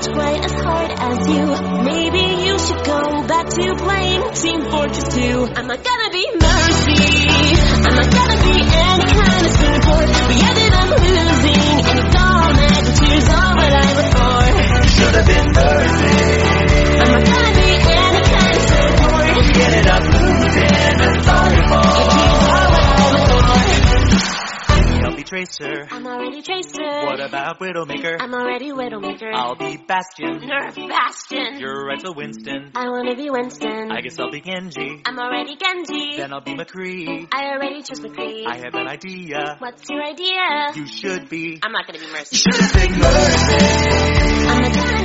much quite as hard as you. Maybe you should go back to playing Team Fortress 2. I'm not gonna be Mercy, I'm not gonna be any kind of support. We ended up losing, and it's all magnitudes, all what I was for. Should've been Mercy. I'm not gonna be any kind of support. We ended up losing, and it's all your fault. It's all what I was for. I'll be Tracer. I'm already Tracer. What about Widowmaker? I'm already Widowmaker. I'll be Bastion. Nerf Bastion. You're right, so Winston. I wanna be Winston. I guess I'll be Genji. I'm already Genji. Then I'll be McCree. I already chose McCree. I have an idea. What's your idea? You should be. I'm not gonna be Mercy. Should've been Mercy. I'm not gonna